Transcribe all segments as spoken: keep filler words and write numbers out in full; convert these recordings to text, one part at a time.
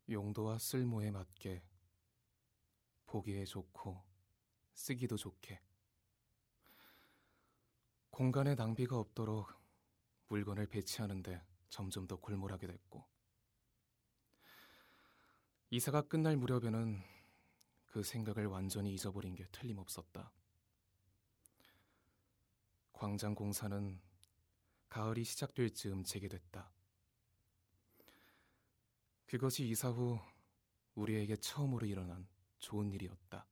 용도와 쓸모에 맞게 보기에 좋고 쓰기도 좋게 공간에 낭비가 없도록 물건을 배치하는데 점점 더 골몰하게 됐고 이사가 끝날 무렵에는 그 생각을 완전히 잊어버린 게 틀림없었다. 광장 공사는 가을이 시작될 즈음 재개됐다. 그것이 이사 후 우리에게 처음으로 일어난 좋은 일이었다.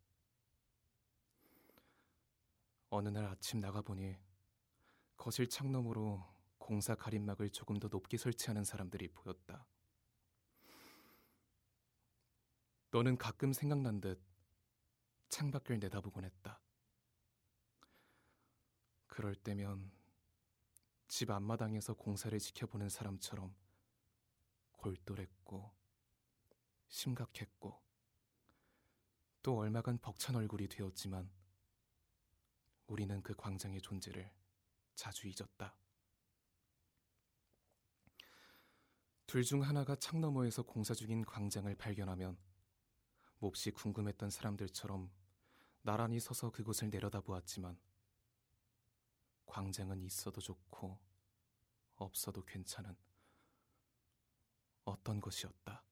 어느 날 아침 나가보니 거실 창너머로 공사 가림막을 조금 더 높게 설치하는 사람들이 보였다. 너는 가끔 생각난 듯 창밖을 내다보곤 했다. 그럴 때면 집 앞마당에서 공사를 지켜보는 사람처럼 골똘했고 심각했고 또 얼마간 벅찬 얼굴이 되었지만 우리는 그 광장의 존재를 자주 잊었다. 둘 중 하나가 창 너머에서 공사 중인 광장을 발견하면 몹시 궁금했던 사람들처럼 나란히 서서 그곳을 내려다보았지만 광장은 있어도 좋고 없어도 괜찮은 어떤 것이었다.